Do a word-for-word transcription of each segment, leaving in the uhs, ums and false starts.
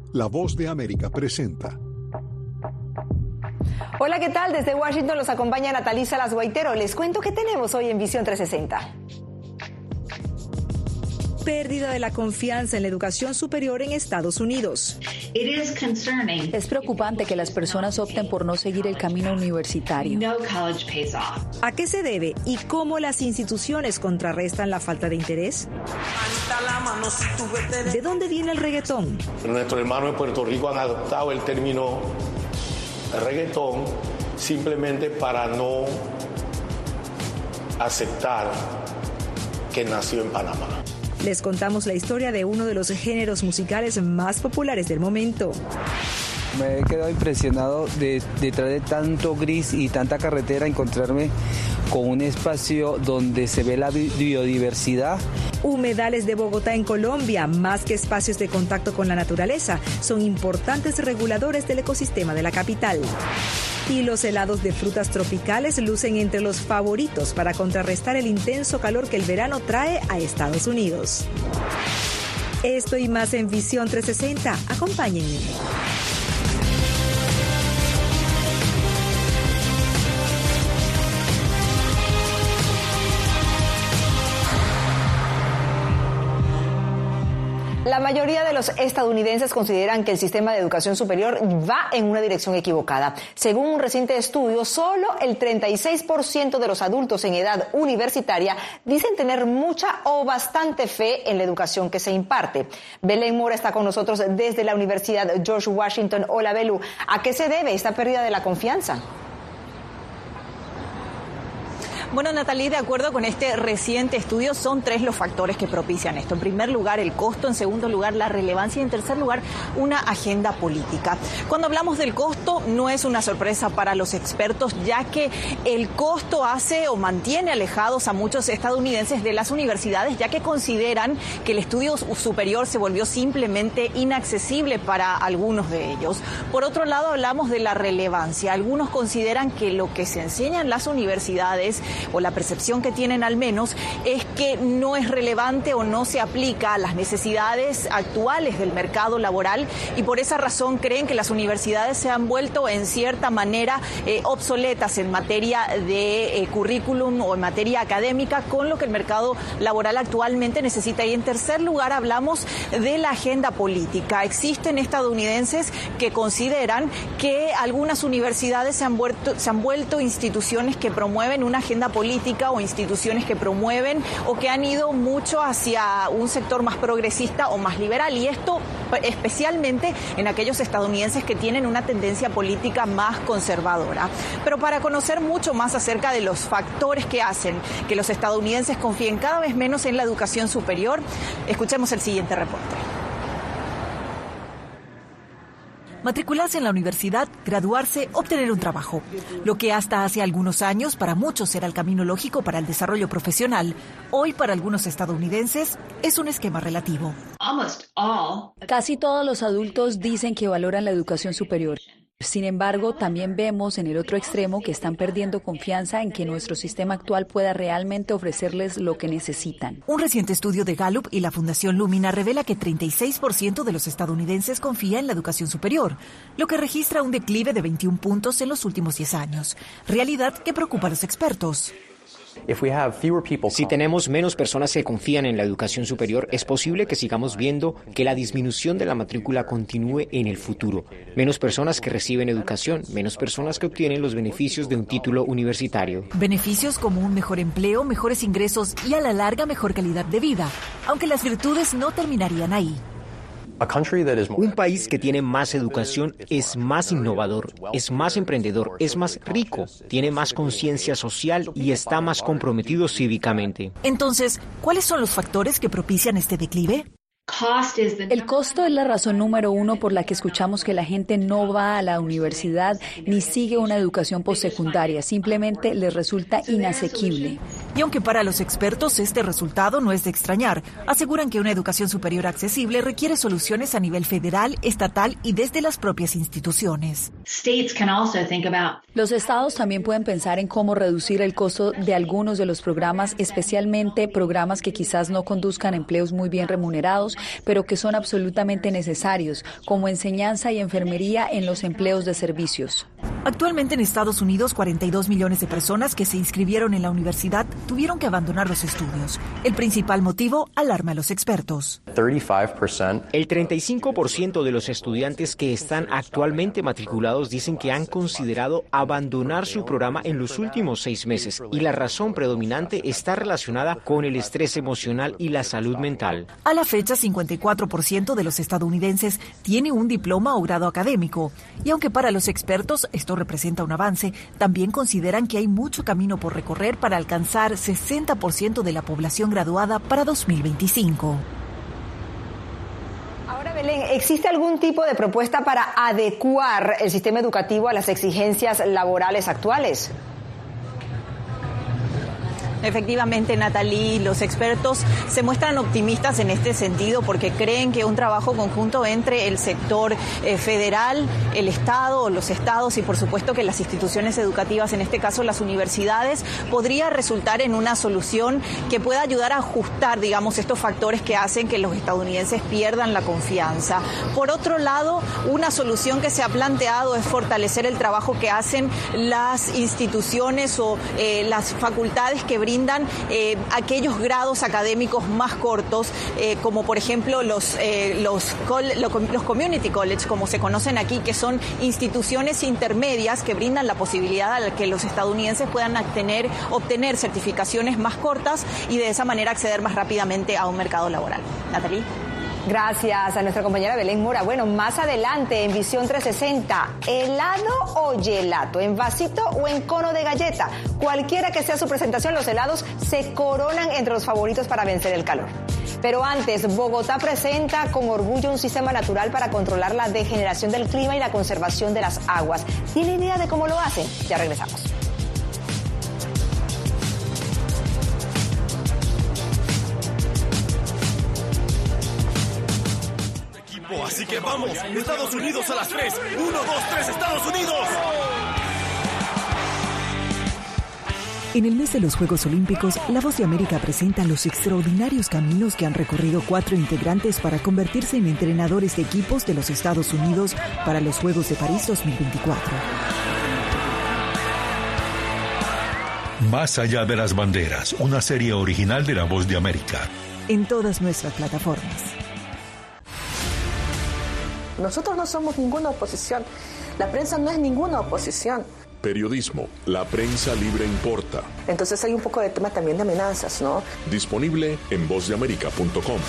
La Voz de América presenta. Hola, ¿qué tal? Desde Washington los acompaña Natalie Salas Guaitero. Les cuento qué tenemos hoy en Visión trescientos sesenta. Pérdida de la confianza en la educación superior en Estados Unidos. Es preocupante que las personas opten por no seguir el camino universitario. ¿A qué se debe y cómo las instituciones contrarrestan la falta de interés? ¿De dónde viene el reggaetón? Nuestros hermanos de Puerto Rico han adoptado el término reggaetón simplemente para no aceptar que nació en Panamá. Les contamos la historia de uno de los géneros musicales más populares del momento. Me he quedado impresionado de, detrás de tanto gris y tanta carretera, encontrarme con un espacio donde se ve la biodiversidad. Humedales de Bogotá en Colombia, más que espacios de contacto con la naturaleza, son importantes reguladores del ecosistema de la capital. Y los helados de frutas tropicales lucen entre los favoritos para contrarrestar el intenso calor que el verano trae a Estados Unidos. Esto y más en Visión trescientos sesenta. Acompáñenme. La mayoría de los estadounidenses consideran que el sistema de educación superior va en una dirección equivocada. Según un reciente estudio, solo el treinta y seis por ciento de los adultos en edad universitaria dicen tener mucha o bastante fe en la educación que se imparte. Belén Mora está con nosotros desde la Universidad George Washington. Hola, Belu. ¿A qué se debe esta pérdida de la confianza? Bueno, Natalie, de acuerdo con este reciente estudio, son tres los factores que propician esto. En primer lugar, el costo. En segundo lugar, la relevancia. Y en tercer lugar, una agenda política. Cuando hablamos del costo, no es una sorpresa para los expertos, ya que el costo hace o mantiene alejados a muchos estadounidenses de las universidades, ya que consideran que el estudio superior se volvió simplemente inaccesible para algunos de ellos. Por otro lado, hablamos de la relevancia. Algunos consideran que lo que se enseña en las universidades, o la percepción que tienen al menos, es que no es relevante o no se aplica a las necesidades actuales del mercado laboral, y por esa razón creen que las universidades se han vuelto en cierta manera eh, obsoletas en materia de eh, currículum o en materia académica con lo que el mercado laboral actualmente necesita. Y en tercer lugar, hablamos de la agenda política. Existen estadounidenses que consideran que algunas universidades se han vuelto, se han vuelto instituciones que promueven una agenda política o instituciones que promueven o que han ido mucho hacia un sector más progresista o más liberal, y esto especialmente en aquellos estadounidenses que tienen una tendencia política más conservadora. Pero para conocer mucho más acerca de los factores que hacen que los estadounidenses confíen cada vez menos en la educación superior, escuchemos el siguiente reporte. Matricularse en la universidad, graduarse, obtener un trabajo. Lo que hasta hace algunos años para muchos era el camino lógico para el desarrollo profesional, hoy para algunos estadounidenses es un esquema relativo. Casi todos los adultos dicen que valoran la educación superior. Sin embargo, también vemos en el otro extremo que están perdiendo confianza en que nuestro sistema actual pueda realmente ofrecerles lo que necesitan. Un reciente estudio de Gallup y la Fundación Lumina revela que treinta y seis por ciento de los estadounidenses confía en la educación superior, lo que registra un declive de veintiún puntos en los últimos diez años. Realidad que preocupa a los expertos. Si tenemos menos personas que confían en la educación superior, es posible que sigamos viendo que la disminución de la matrícula continúe en el futuro. Menos personas que reciben educación, menos personas que obtienen los beneficios de un título universitario. Beneficios como un mejor empleo, mejores ingresos y a la larga mejor calidad de vida, aunque las virtudes no terminarían ahí. Un país que tiene más educación es más innovador, es más emprendedor, es más rico, tiene más conciencia social y está más comprometido cívicamente. Entonces, ¿cuáles son los factores que propician este declive? El costo es la razón número uno por la que escuchamos que la gente no va a la universidad ni sigue una educación postsecundaria, simplemente les resulta inasequible. Y aunque para los expertos este resultado no es de extrañar, aseguran que una educación superior accesible requiere soluciones a nivel federal, estatal y desde las propias instituciones. Los estados también pueden pensar en cómo reducir el costo de algunos de los programas, especialmente programas que quizás no conduzcan a empleos muy bien remunerados pero que son absolutamente necesarios, como enseñanza y enfermería en los empleos de servicios. Actualmente en Estados Unidos, cuarenta y dos millones de personas que se inscribieron en la universidad tuvieron que abandonar los estudios. El principal motivo alarma a los expertos. El treinta y cinco por ciento de los estudiantes que están actualmente matriculados dicen que han considerado abandonar su programa en los últimos seis meses y la razón predominante está relacionada con el estrés emocional y la salud mental. A la fecha, cincuenta y cuatro por ciento de los estadounidenses tiene un diploma o grado académico. Y aunque para los expertos esto representa un avance, también consideran que hay mucho camino por recorrer para alcanzar sesenta por ciento de la población graduada para dos mil veinticinco. Ahora, Belén, ¿existe algún tipo de propuesta para adecuar el sistema educativo a las exigencias laborales actuales? Efectivamente, Natalie, los expertos se muestran optimistas en este sentido porque creen que un trabajo conjunto entre el sector eh, federal, el Estado, los estados y por supuesto que las instituciones educativas, en este caso las universidades, podría resultar en una solución que pueda ayudar a ajustar, digamos, estos factores que hacen que los estadounidenses pierdan la confianza. Por otro lado, una solución que se ha planteado es fortalecer el trabajo que hacen las instituciones o eh, las facultades que brindan eh, aquellos grados académicos más cortos, eh, como por ejemplo los, eh, los, los community college, como se conocen aquí, que son instituciones intermedias que brindan la posibilidad a que los estadounidenses puedan obtener, obtener certificaciones más cortas y de esa manera acceder más rápidamente a un mercado laboral. Natalie. Gracias a nuestra compañera Belén Mora. Bueno, más adelante en Visión trescientos sesenta, ¿helado o gelato? ¿En vasito o en cono de galleta? Cualquiera que sea su presentación, los helados se coronan entre los favoritos para vencer el calor. Pero antes, Bogotá presenta con orgullo un sistema natural para controlar la degeneración del clima y la conservación de las aguas. ¿Tiene idea de cómo lo hacen? Ya regresamos. Así que vamos, Estados Unidos a las tres. Uno, dos, tres, Estados Unidos. En el mes de los Juegos Olímpicos, La Voz de América presenta los extraordinarios caminos que han recorrido cuatro integrantes para convertirse en entrenadores de equipos de los Estados Unidos para los Juegos de París dos mil veinticuatro. Más allá de las banderas, una serie original de La Voz de América. En todas nuestras plataformas. Nosotros no somos ninguna oposición. La prensa no es ninguna oposición. Periodismo, la prensa libre importa. Entonces hay un poco de tema también de amenazas, ¿no? Disponible en voz de américa punto com.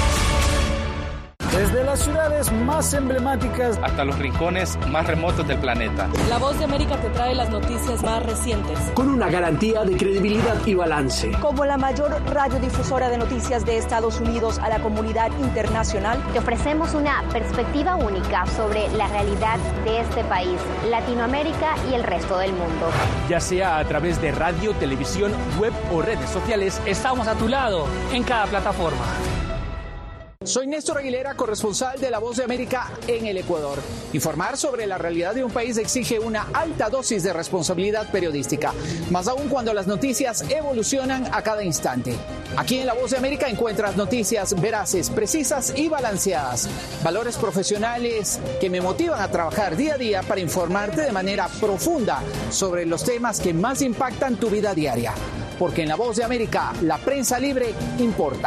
Desde las ciudades más emblemáticas hasta los rincones más remotos del planeta. La Voz de América te trae las noticias más recientes. Con una garantía de credibilidad y balance. Como la mayor radiodifusora de noticias de Estados Unidos a la comunidad internacional, te ofrecemos una perspectiva única sobre la realidad de este país, Latinoamérica y el resto del mundo. Ya sea a través de radio, televisión, web o redes sociales, estamos a tu lado en cada plataforma. Soy Néstor Aguilera, corresponsal de La Voz de América en el Ecuador. Informar sobre la realidad de un país exige una alta dosis de responsabilidad periodística, más aún cuando las noticias evolucionan a cada instante. Aquí en La Voz de América encuentras noticias veraces, precisas y balanceadas. Valores profesionales que me motivan a trabajar día a día para informarte de manera profunda sobre los temas que más impactan tu vida diaria. Porque en La Voz de América, la prensa libre importa.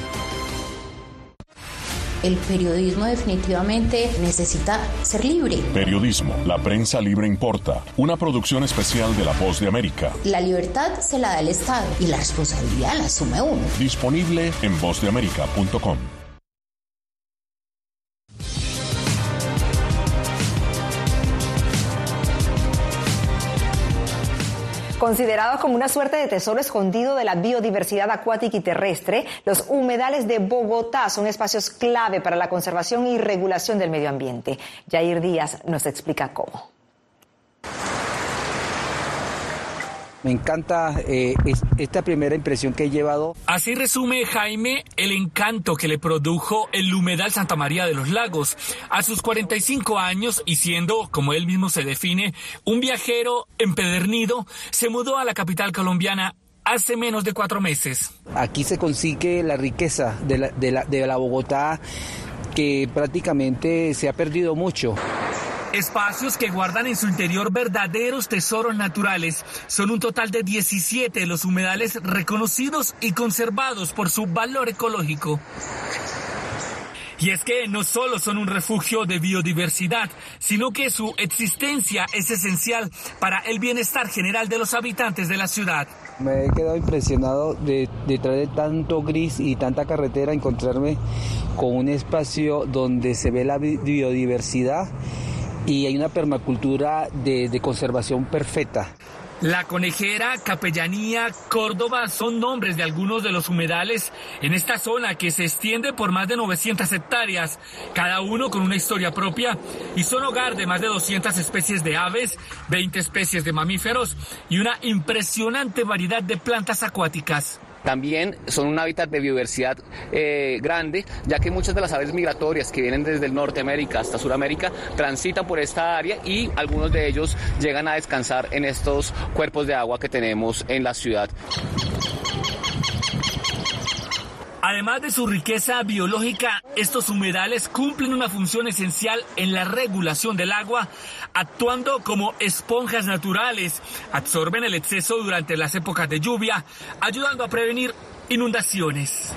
El periodismo definitivamente necesita ser libre. Periodismo, la prensa libre importa. Una producción especial de La Voz de América. La libertad se la da el Estado y la responsabilidad la asume uno. Disponible en voz de américa punto com. Considerados como una suerte de tesoro escondido de la biodiversidad acuática y terrestre, los humedales de Bogotá son espacios clave para la conservación y regulación del medio ambiente. Yair Díaz nos explica cómo. Me encanta eh, esta primera impresión que he llevado. Así resume Jaime el encanto que le produjo el humedal Santa María de los Lagos. A sus cuarenta y cinco años y siendo, como él mismo se define, un viajero empedernido, se mudó a la capital colombiana hace menos de cuatro meses. Aquí se consigue la riqueza de la, de la, de la Bogotá, que prácticamente se ha perdido mucho. Espacios que guardan en su interior verdaderos tesoros naturales. Son un total de diecisiete los humedales reconocidos y conservados por su valor ecológico. Y es que no solo son un refugio de biodiversidad, sino que su existencia es esencial para el bienestar general de los habitantes de la ciudad. Me he quedado impresionado de detrás de tanto gris y tanta carretera encontrarme con un espacio donde se ve la biodiversidad y hay una permacultura de, de conservación perfecta. La Conejera, Capellanía, Córdoba son nombres de algunos de los humedales en esta zona que se extiende por más de novecientas hectáreas, cada uno con una historia propia, y son hogar de más de doscientas especies de aves, veinte especies de mamíferos y una impresionante variedad de plantas acuáticas. También son un hábitat de biodiversidad eh, grande, ya que muchas de las aves migratorias que vienen desde el Norteamérica hasta Sudamérica transitan por esta área y algunos de ellos llegan a descansar en estos cuerpos de agua que tenemos en la ciudad. Además de su riqueza biológica, estos humedales cumplen una función esencial en la regulación del agua, actuando como esponjas naturales. Absorben el exceso durante las épocas de lluvia, ayudando a prevenir inundaciones.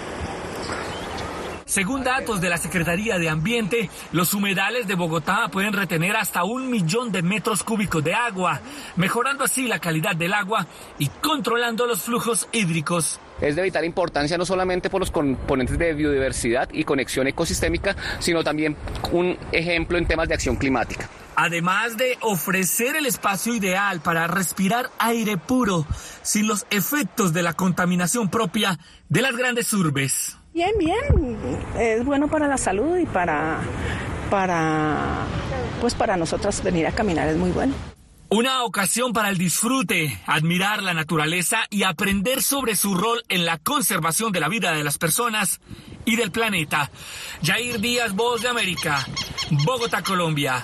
Según datos de la Secretaría de Ambiente, los humedales de Bogotá pueden retener hasta un millón de metros cúbicos de agua, mejorando así la calidad del agua y controlando los flujos hídricos. Es de vital importancia no solamente por los componentes de biodiversidad y conexión ecosistémica, sino también un ejemplo en temas de acción climática. Además de ofrecer el espacio ideal para respirar aire puro, sin los efectos de la contaminación propia de las grandes urbes. Bien, bien, es bueno para la salud y para, para, pues para nosotras venir a caminar es muy bueno. Una ocasión para el disfrute, admirar la naturaleza y aprender sobre su rol en la conservación de la vida de las personas y del planeta. Yair Díaz, Voz de América, Bogotá, Colombia.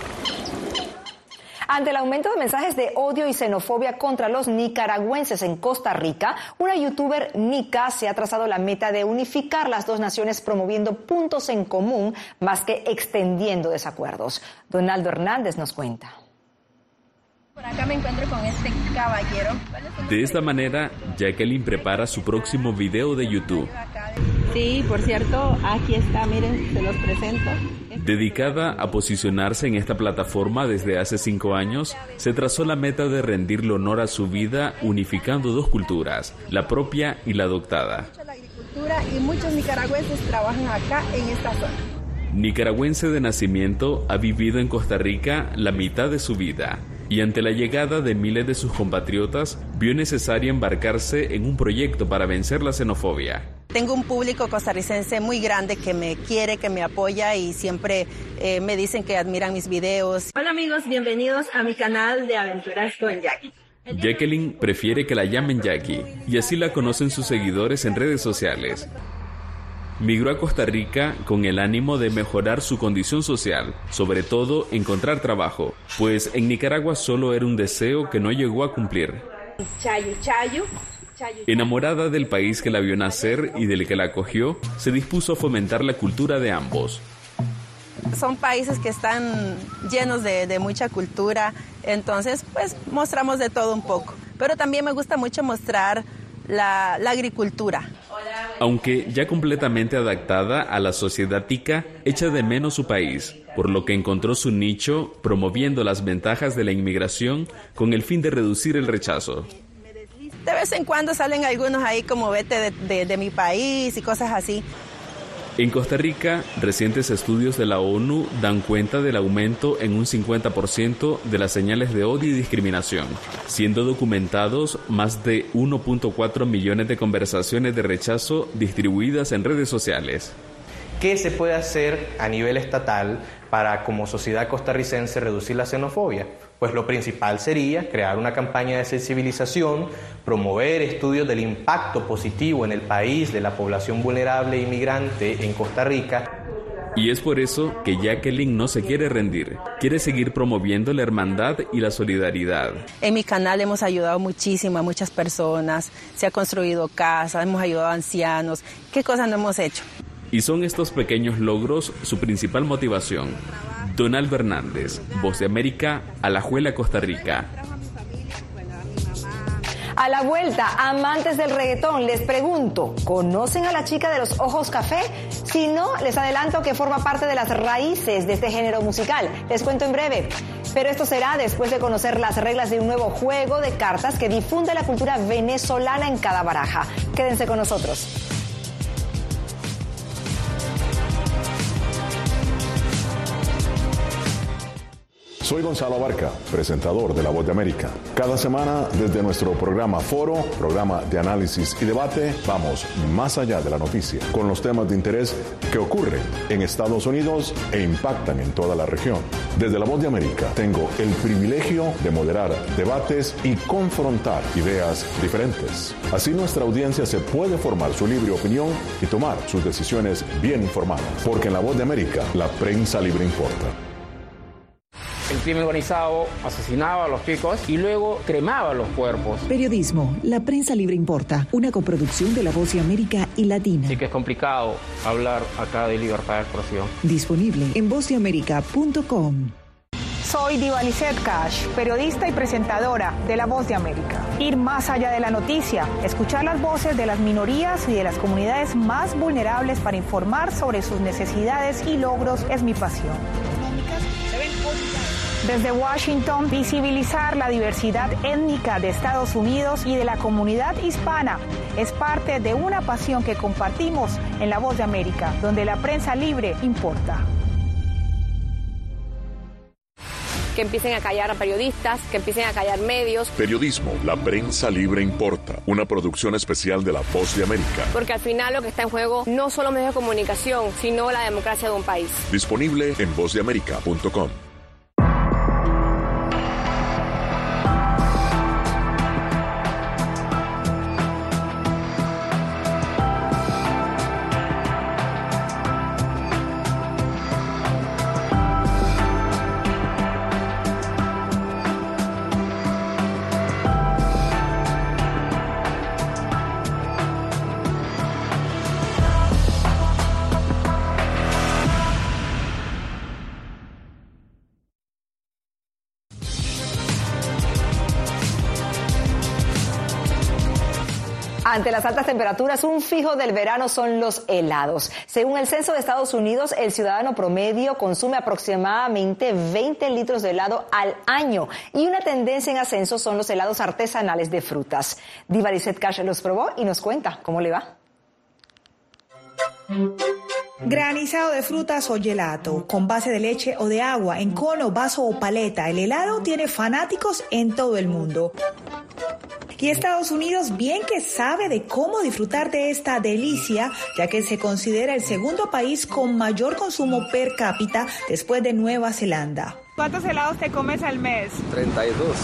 Ante el aumento de mensajes de odio y xenofobia contra los nicaragüenses en Costa Rica, una youtuber nica se ha trazado la meta de unificar las dos naciones promoviendo puntos en común más que extendiendo desacuerdos. Donaldo Hernández nos cuenta. Por acá me encuentro con este caballero. De esta manera, Jacqueline prepara su próximo video de YouTube. Sí, por cierto, aquí está, miren, se los presento. Dedicada a posicionarse en esta plataforma desde hace cinco años, se trazó la meta de rendirle honor a su vida unificando dos culturas, la propia y la adoptada. La agricultura y muchos nicaragüenses trabajan acá en esta zona. Nicaragüense de nacimiento, ha vivido en Costa Rica la mitad de su vida y ante la llegada de miles de sus compatriotas, vio necesario embarcarse en un proyecto para vencer la xenofobia. Tengo un público costarricense muy grande que me quiere, que me apoya y siempre eh, me dicen que admiran mis videos. Hola amigos, bienvenidos a mi canal de Aventuras con Jackie. Jacqueline prefiere que la llamen Jackie y así la conocen sus seguidores en redes sociales. Migró a Costa Rica con el ánimo de mejorar su condición social, sobre todo encontrar trabajo, pues en Nicaragua solo era un deseo que no llegó a cumplir. Chayo, chayo. Enamorada del país que la vio nacer y del que la acogió, se dispuso a fomentar la cultura de ambos. Son países que están llenos de, de mucha cultura, entonces pues mostramos de todo un poco. Pero también me gusta mucho mostrar la, la agricultura. Aunque ya completamente adaptada a la sociedad tica, echa de menos su país, por lo que encontró su nicho promoviendo las ventajas de la inmigración con el fin de reducir el rechazo. De vez en cuando salen algunos ahí como vete de, de, de mi país y cosas así. En Costa Rica, recientes estudios de la ONU dan cuenta del aumento en un cincuenta por ciento de las señales de odio y discriminación, siendo documentados más de uno punto cuatro millones de conversaciones de rechazo distribuidas en redes sociales. ¿Qué se puede hacer a nivel estatal para, como sociedad costarricense, reducir la xenofobia? Pues lo principal sería crear una campaña de sensibilización, promover estudios del impacto positivo en el país de la población vulnerable e inmigrante en Costa Rica. Y es por eso que Jacqueline no se quiere rendir. Quiere seguir promoviendo la hermandad y la solidaridad. En mi canal hemos ayudado muchísimo a muchas personas. Se ha construido casas, hemos ayudado a ancianos. ¿Qué cosas no hemos hecho? Y son estos pequeños logros su principal motivación. Donaldo Hernández, Voz de América, Alajuela, Costa Rica. A la vuelta, amantes del reggaetón, les pregunto, ¿conocen a la chica de los ojos café? Si no, les adelanto que forma parte de las raíces de este género musical. Les cuento en breve. Pero esto será después de conocer las reglas de un nuevo juego de cartas que difunde la cultura venezolana en cada baraja. Quédense con nosotros. Soy Gonzalo Abarca, presentador de La Voz de América. Cada semana, desde nuestro programa Foro, programa de análisis y debate, vamos más allá de la noticia, con los temas de interés que ocurren en Estados Unidos e impactan en toda la región. Desde La Voz de América, tengo el privilegio de moderar debates y confrontar ideas diferentes. Así nuestra audiencia se puede formar su libre opinión y tomar sus decisiones bien informadas. Porque en La Voz de América, la prensa libre importa. El crimen organizado asesinaba a los chicos y luego cremaba los cuerpos. Periodismo, la prensa libre importa, una coproducción de La Voz de América y Latina. Sí que es complicado hablar acá de libertad de expresión. Disponible en voz de américa punto com. Soy Divalicet Cash, periodista y presentadora de La Voz de América. Ir más allá de la noticia, escuchar las voces de las minorías y de las comunidades más vulnerables para informar sobre sus necesidades y logros es mi pasión. Desde Washington, visibilizar la diversidad étnica de Estados Unidos y de la comunidad hispana es parte de una pasión que compartimos en La Voz de América, donde la prensa libre importa. Que empiecen a callar a periodistas, que empiecen a callar medios. Periodismo, la prensa libre importa. Una producción especial de La Voz de América. Porque al final lo que está en juego no solo medios de comunicación, sino la democracia de un país. Disponible en voz de américa punto com. Ante las altas temperaturas, un fijo del verano son los helados. Según el censo de Estados Unidos, el ciudadano promedio consume aproximadamente veinte litros de helado al año. Y una tendencia en ascenso son los helados artesanales de frutas. Divalicet Cash los probó y nos cuenta cómo le va. Granizado de frutas o gelato, con base de leche o de agua, en cono, vaso o paleta, el helado tiene fanáticos en todo el mundo. Y Estados Unidos bien que sabe de cómo disfrutar de esta delicia, ya que se considera el segundo país con mayor consumo per cápita después de Nueva Zelanda. ¿Cuántos helados te comes al mes? treinta y dos.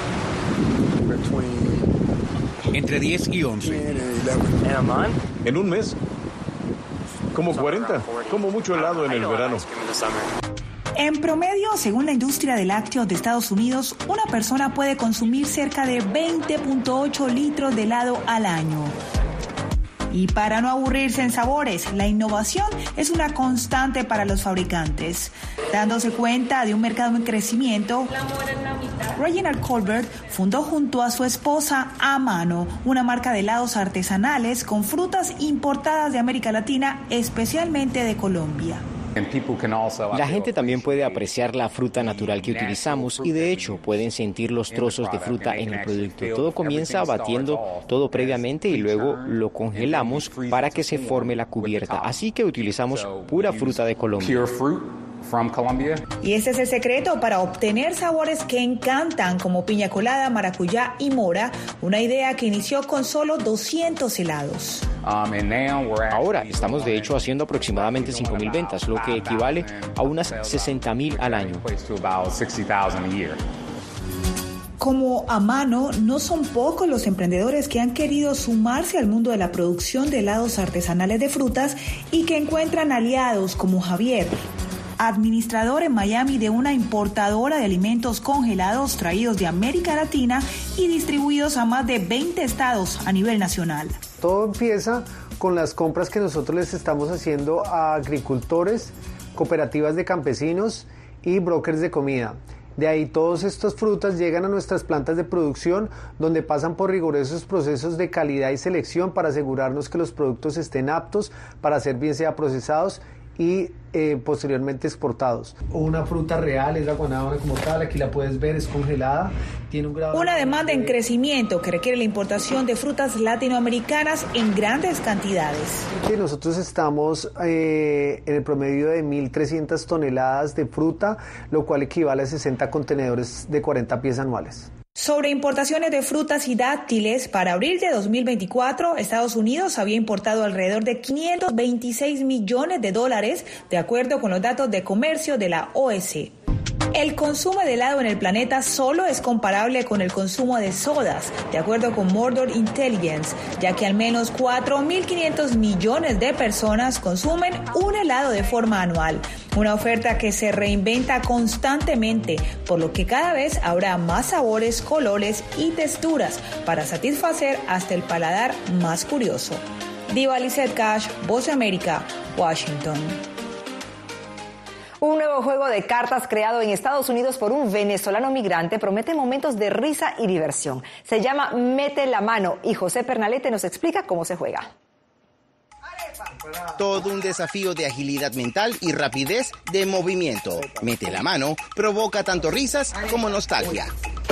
Entre diez y once. ¿En un mes? Como cuarenta. Como mucho helado en el verano. En promedio, según la industria de lácteos de Estados Unidos, una persona puede consumir cerca de veinte punto ocho litros de helado al año. Y para no aburrirse en sabores, la innovación es una constante para los fabricantes. Dándose cuenta de un mercado en crecimiento, Reginald Colbert fundó junto a su esposa Amano, una marca de helados artesanales con frutas importadas de América Latina, especialmente de Colombia. La gente también puede apreciar la fruta natural que utilizamos y de hecho pueden sentir los trozos de fruta en el producto. Todo comienza batiendo todo previamente y luego lo congelamos para que se forme la cubierta. Así que utilizamos pura fruta de Colombia. Y ese es el secreto para obtener sabores que encantan, como piña colada, maracuyá y mora, una idea que inició con solo doscientos helados. Ahora estamos de hecho haciendo aproximadamente cinco mil ventas, lo que equivale a unas sesenta mil al año. Como Amano, no son pocos los emprendedores que han querido sumarse al mundo de la producción de helados artesanales de frutas y que encuentran aliados como Javier, administrador en Miami de una importadora de alimentos congelados traídos de América Latina y distribuidos a más de veinte estados a nivel nacional. Todo empieza con las compras que nosotros les estamos haciendo a agricultores, cooperativas de campesinos y brokers de comida. De ahí todas estas frutas llegan a nuestras plantas de producción, donde pasan por rigurosos procesos de calidad y selección para asegurarnos que los productos estén aptos para ser bien sea procesados y eh, posteriormente exportados. Una fruta real es la guanábana como tal, aquí la puedes ver, es congelada, tiene un grado... Una demanda en crecimiento que requiere la importación de frutas latinoamericanas en grandes cantidades. Nosotros estamos eh, en el promedio de mil trescientas toneladas de fruta, lo cual equivale a sesenta contenedores de cuarenta pies anuales. Sobre importaciones de frutas y dátiles, para abril de dos mil veinticuatro, Estados Unidos había importado alrededor de quinientos veintiséis millones de dólares, de acuerdo con los datos de comercio de la O E C. El consumo de helado en el planeta solo es comparable con el consumo de sodas, de acuerdo con Mordor Intelligence, ya que al menos cuatro mil quinientos millones de personas consumen un helado de forma anual. Una oferta que se reinventa constantemente, por lo que cada vez habrá más sabores, colores y texturas para satisfacer hasta el paladar más curioso. Diva Lizette Cash, Voz de América, Washington. Un nuevo juego de cartas creado en Estados Unidos por un venezolano migrante promete momentos de risa y diversión. Se llama Mete la Mano y José Pernalete nos explica cómo se juega. Todo un desafío de agilidad mental y rapidez de movimiento. Mete la Mano provoca tanto risas como nostalgia.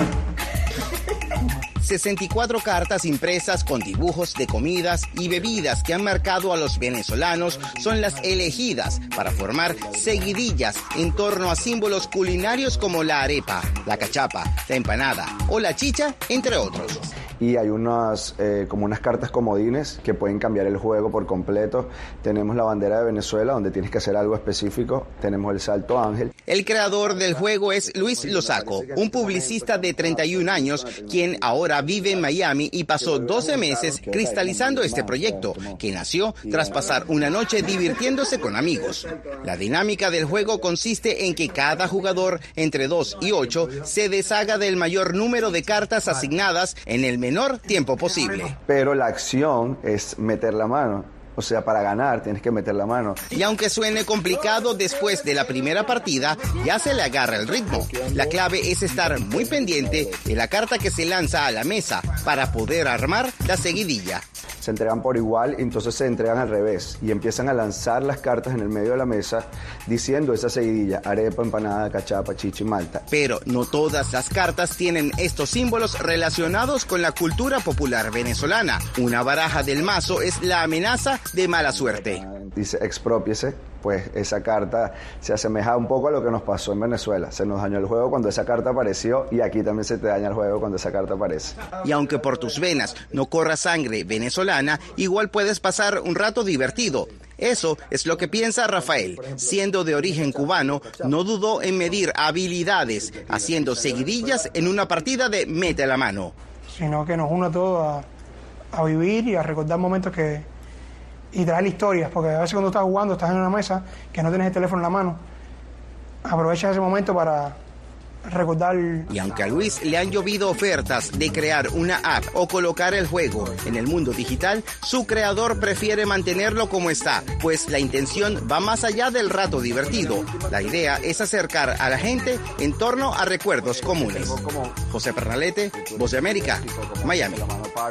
sesenta y cuatro cartas impresas con dibujos de comidas y bebidas que han marcado a los venezolanos son las elegidas para formar seguidillas en torno a símbolos culinarios como la arepa, la cachapa, la empanada o la chicha, entre otros. Y hay unas, eh, como unas cartas comodines que pueden cambiar el juego por completo. Tenemos la bandera de Venezuela, donde tienes que hacer algo específico. Tenemos el salto ángel. El creador del juego es Luis Lozaco, un publicista de treinta y un años, quien ahora vive en Miami y pasó doce meses cristalizando este proyecto, que nació tras pasar una noche divirtiéndose con amigos. La dinámica del juego consiste en que cada jugador, entre dos y ocho, se deshaga del mayor número de cartas asignadas en el menor tiempo posible. Pero la acción es meter la mano. O sea, para ganar tienes que meter la mano. Y aunque suene complicado después de la primera partida, ya se le agarra el ritmo. La clave es estar muy pendiente de la carta que se lanza a la mesa para poder armar la seguidilla. Se entregan por igual, entonces se entregan al revés y empiezan a lanzar las cartas en el medio de la mesa diciendo esa seguidilla: arepa, empanada, cachapa, chicha y malta. Pero no todas las cartas tienen estos símbolos relacionados con la cultura popular venezolana. Una baraja del mazo es la amenaza de mala suerte. Dice exprópiese, pues esa carta se asemeja un poco a lo que nos pasó en Venezuela. Se nos dañó el juego cuando esa carta apareció y aquí también se te daña el juego cuando esa carta aparece. Y aunque por tus venas no corra sangre venezolana, igual puedes pasar un rato divertido. Eso es lo que piensa Rafael. Siendo de origen cubano, no dudó en medir habilidades, haciendo seguidillas en una partida de Mete la Mano. Sino que nos une a todos a, a vivir y a recordar momentos que... y traer historias, porque a veces cuando estás jugando, estás en una mesa, que no tienes el teléfono en la mano, aprovecha ese momento para recordar. Y aunque a Luis le han llovido ofertas de crear una app o colocar el juego en el mundo digital, su creador prefiere mantenerlo como está, pues la intención va más allá del rato divertido. La idea es acercar a la gente en torno a recuerdos comunes. José Pernalete, Voz de América, Miami.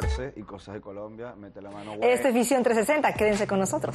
Este es Visión trescientos sesenta, quédense con nosotros.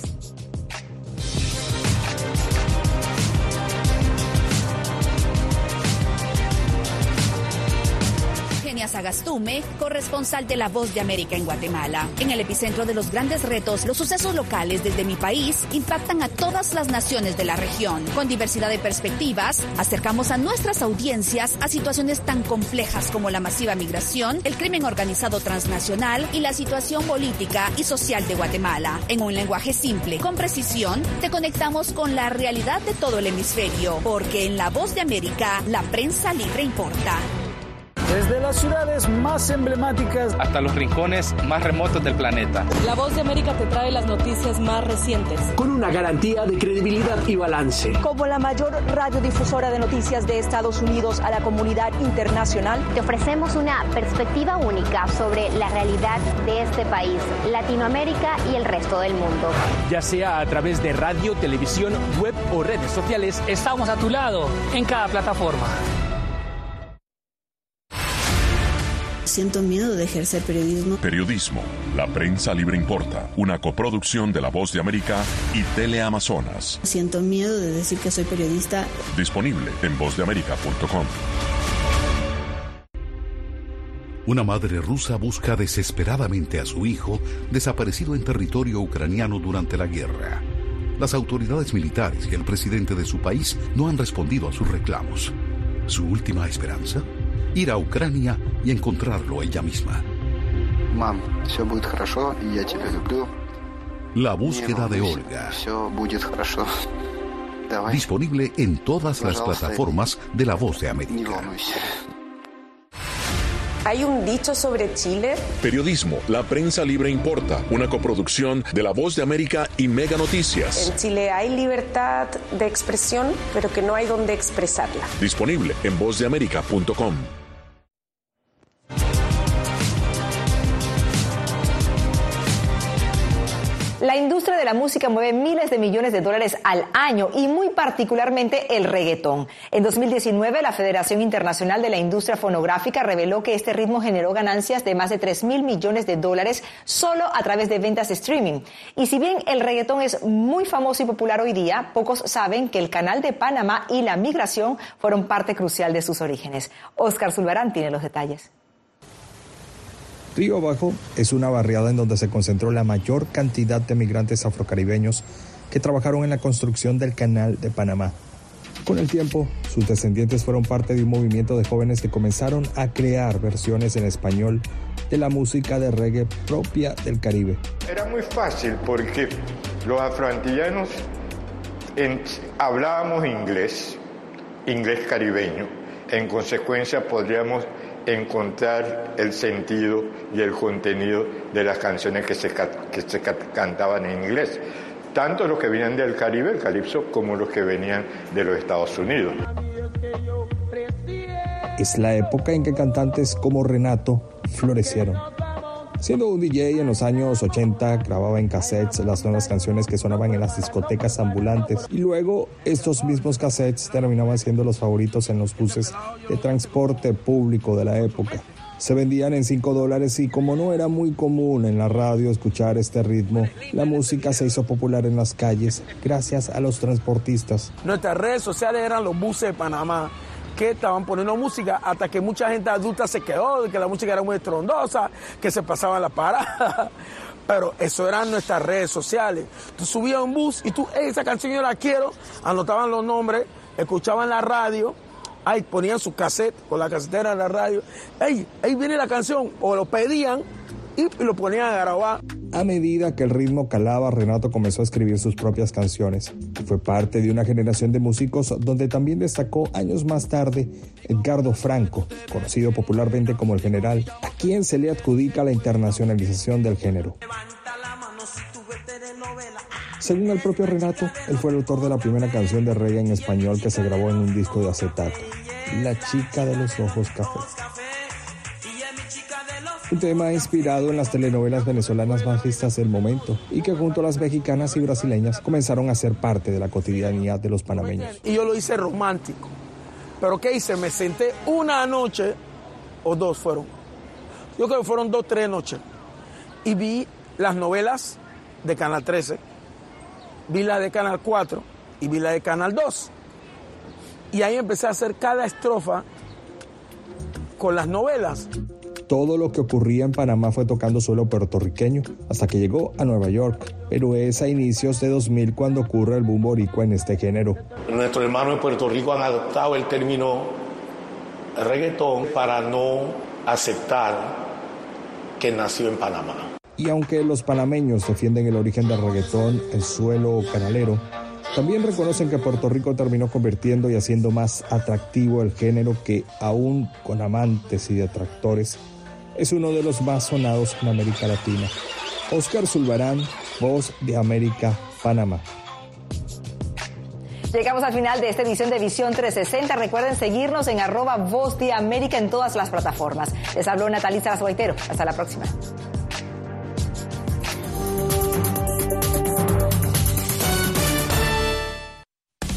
Sagastume, corresponsal de La Voz de América en Guatemala. En el epicentro de los grandes retos, los sucesos locales desde mi país impactan a todas las naciones de la región. Con diversidad de perspectivas, acercamos a nuestras audiencias a situaciones tan complejas como la masiva migración, el crimen organizado transnacional y la situación política y social de Guatemala. En un lenguaje simple, con precisión, te conectamos con la realidad de todo el hemisferio, porque en La Voz de América, la prensa libre importa. Desde las ciudades más emblemáticas hasta los rincones más remotos del planeta. La Voz de América te trae las noticias más recientes. Con una garantía de credibilidad y balance. Como la mayor radiodifusora de noticias de Estados Unidos a la comunidad internacional, te ofrecemos una perspectiva única sobre la realidad de este país, Latinoamérica y el resto del mundo. Ya sea a través de radio, televisión, web o redes sociales, estamos a tu lado en cada plataforma. Siento miedo de ejercer periodismo. Periodismo. La prensa libre importa. Una coproducción de La Voz de América y Teleamazonas. Siento miedo de decir que soy periodista. Disponible en voz de américa punto com. Una madre rusa busca desesperadamente a su hijo desaparecido en territorio ucraniano durante la guerra. Las autoridades militares y el presidente de su país no han respondido a sus reclamos. ¿Su última esperanza? Ir a Ucrania y encontrarlo ella misma. Mam, все будет хорошо, y я тебя люблю. La búsqueda de Olga. Все будет хорошо. Давай. Disponible en todas las plataformas de La Voz de América. ¿Hay un dicho sobre Chile? Periodismo, la prensa libre importa. Una coproducción de La Voz de América y Mega Noticias. En Chile hay libertad de expresión, pero que no hay donde expresarla. Disponible en voz de américa punto com. La industria de la música mueve miles de millones de dólares al año y muy particularmente el reggaetón. En dos mil diecinueve, la Federación Internacional de la Industria Fonográfica reveló que este ritmo generó ganancias de más de tres mil millones de dólares solo a través de ventas de streaming. Y si bien el reggaetón es muy famoso y popular hoy día, pocos saben que el Canal de Panamá y la migración fueron parte crucial de sus orígenes. Oscar Zulbarán tiene los detalles. Río Abajo es una barriada en donde se concentró la mayor cantidad de migrantes afrocaribeños que trabajaron en la construcción del Canal de Panamá. Con el tiempo, sus descendientes fueron parte de un movimiento de jóvenes que comenzaron a crear versiones en español de la música de reggae propia del Caribe. Era muy fácil porque los afroantillanos en, hablábamos inglés, inglés caribeño. En consecuencia, podríamos encontrar el sentido y el contenido de las canciones que se, que se cantaban en inglés, tanto los que venían del Caribe, el calipso, como los que venían de los Estados Unidos. Es la época en que cantantes como Renato florecieron. Siendo un D J en los años ochenta, grababa en cassettes las nuevas canciones que sonaban en las discotecas ambulantes y luego estos mismos cassettes terminaban siendo los favoritos en los buses de transporte público de la época. Se vendían en cinco dólares y como no era muy común en la radio escuchar este ritmo, la música se hizo popular en las calles gracias a los transportistas. Nuestras redes sociales eran los buses de Panamá, que estaban poniendo música hasta que mucha gente adulta se quedó, de que la música era muy estrondosa, que se pasaban la parada. Pero eso eran nuestras redes sociales. Tú subías a un bus y tú, hey, esa canción yo la quiero, anotaban los nombres, escuchaban la radio, ahí ponían su cassette con la casetera de la radio, hey, ahí viene la canción, o lo pedían y, y lo ponían a grabar. A medida que el ritmo calaba, Renato comenzó a escribir sus propias canciones. Fue parte de una generación de músicos donde también destacó años más tarde Edgardo Franco, conocido popularmente como el General, a quien se le adjudica la internacionalización del género. Según el propio Renato, él fue el autor de la primera canción de reggae en español que se grabó en un disco de acetato, La chica de los ojos café. Un tema inspirado en las telenovelas venezolanas más vistas del momento y que junto a las mexicanas y brasileñas comenzaron a ser parte de la cotidianidad de los panameños. Y yo lo hice romántico. Pero ¿qué hice? Me senté una noche, o dos fueron. Yo creo que fueron dos, tres noches. Y vi las novelas de Canal trece, vi la de Canal cuatro y vi la de Canal dos. Y ahí empecé a hacer cada estrofa con las novelas. Todo lo que ocurría en Panamá fue tocando suelo puertorriqueño hasta que llegó a Nueva York, pero es a inicios de dos mil cuando ocurre el boom boricua en este género. Nuestros hermanos de Puerto Rico han adoptado el término reggaetón para no aceptar que nació en Panamá. Y aunque los panameños defienden el origen del reggaetón, el suelo canalero, También reconocen que Puerto Rico terminó convirtiendo y haciendo más atractivo el género que, aún con amantes y detractores, es uno de los más sonados en América Latina. Oscar Zulbarán, Voz de América, Panamá. Llegamos al final de esta edición de Visión trescientos sesenta. Recuerden seguirnos en arroba Voz de América en todas las plataformas. Les habló Natalia Salas Guaitero. Hasta la próxima.